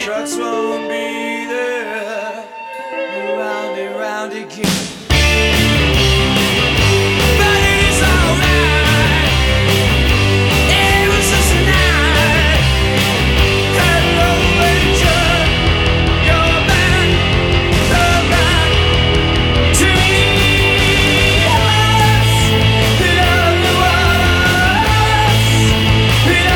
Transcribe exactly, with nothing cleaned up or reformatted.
trucks won't be there. Round and round again.